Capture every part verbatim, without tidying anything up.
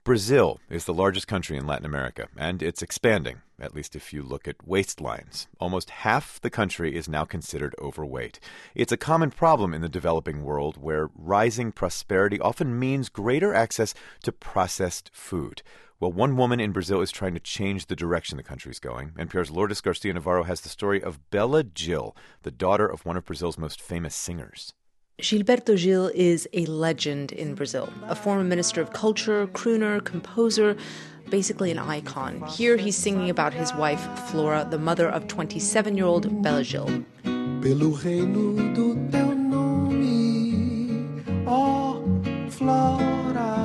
Brazil is the largest country in Latin America, and it's expanding, at least if you look at waistlines. Almost half the country is now considered overweight. It's a common problem in the developing world where rising prosperity often means greater access to processed food. Well, one woman in Brazil is trying to change the direction the country's going. N P R's Lourdes Garcia-Navarro has the story of Bela Gil, the daughter of one of Brazil's most famous singers. Gilberto Gil is a legend in Brazil, a former minister of culture, crooner, composer, basically an icon. Here he's singing about his wife, Flora, the mother of twenty-seven-year-old Bela Gil. Pelo reino do teu nome, ó Flora.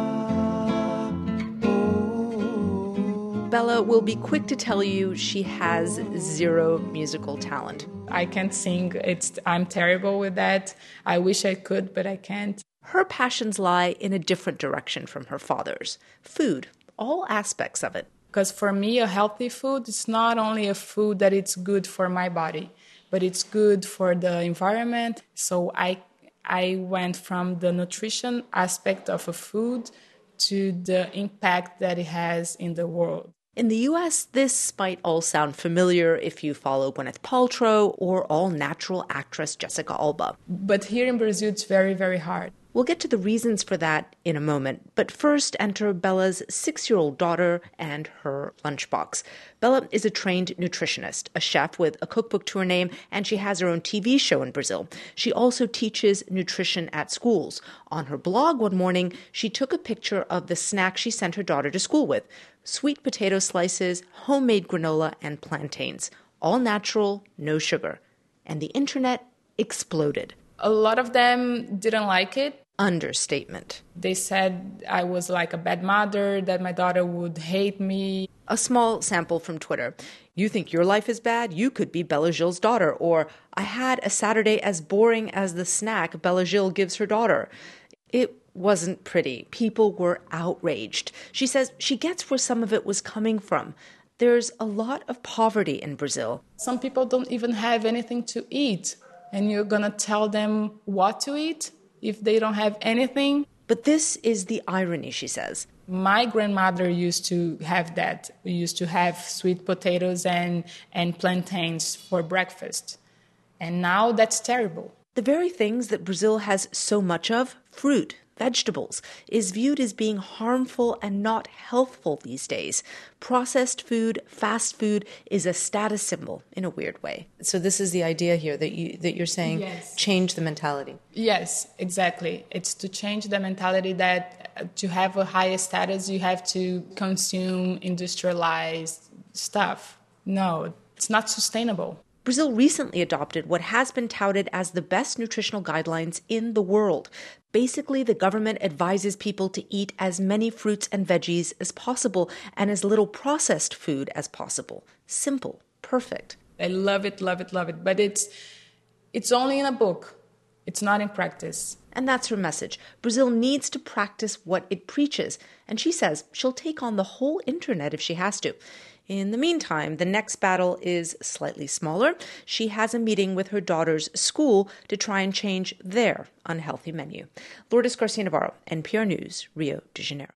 Bela will be quick to tell you she has zero musical talent. I can't sing. It's I'm terrible with that. I wish I could, but I can't. Her passions lie in a different direction from her father's. Food, all aspects of it. Because for me, a healthy food is not only a food that it's good for my body, but it's good for the environment. So I I went from the nutrition aspect of a food to the impact that it has in the world. In the U S, this might all sound familiar if you follow Gwyneth Paltrow or all-natural actress Jessica Alba. But here in Brazil, it's very, very hard. We'll get to the reasons for that in a moment. But first, enter Bela's six-year-old daughter and her lunchbox. Bela is a trained nutritionist, a chef with a cookbook to her name, and she has her own T V show in Brazil. She also teaches nutrition at schools. On her blog one morning, she took a picture of the snack she sent her daughter to school with: sweet potato slices, homemade granola, and plantains. All natural, no sugar. And the internet exploded. A lot of them didn't like it. Understatement. They said I was like a bad mother, that my daughter would hate me. A small sample from Twitter. You think your life is bad? You could be Bela Gil's daughter. Or, I had a Saturday as boring as the snack Bela Gil gives her daughter. It wasn't pretty. People were outraged. She says she gets where some of it was coming from. There's a lot of poverty in Brazil. Some people don't even have anything to eat. And you're going to tell them what to eat if they don't have anything? But this is the irony, she says. My grandmother used to have that. We used to have sweet potatoes and, and plantains for breakfast. And now that's terrible. The very things that Brazil has so much of, fruit, vegetables, is viewed as being harmful and not healthful these days. Processed food, fast food, is a status symbol in a weird way. So this is the idea here that you that you're saying, yes. Change the mentality. Yes, exactly. It's to change the mentality that to have a higher status, you have to consume industrialized stuff. No, it's not sustainable. Brazil recently adopted what has been touted as the best nutritional guidelines in the world. Basically, the government advises people to eat as many fruits and veggies as possible and as little processed food as possible. Simple, perfect. I love it, love it, love it. But it's it's only in a book. It's not in practice. And that's her message. Brazil needs to practice what it preaches. And she says she'll take on the whole internet if she has to. In the meantime, the next battle is slightly smaller. She has a meeting with her daughter's school to try and change their unhealthy menu. Lourdes Garcia-Navarro, N P R News, Rio de Janeiro.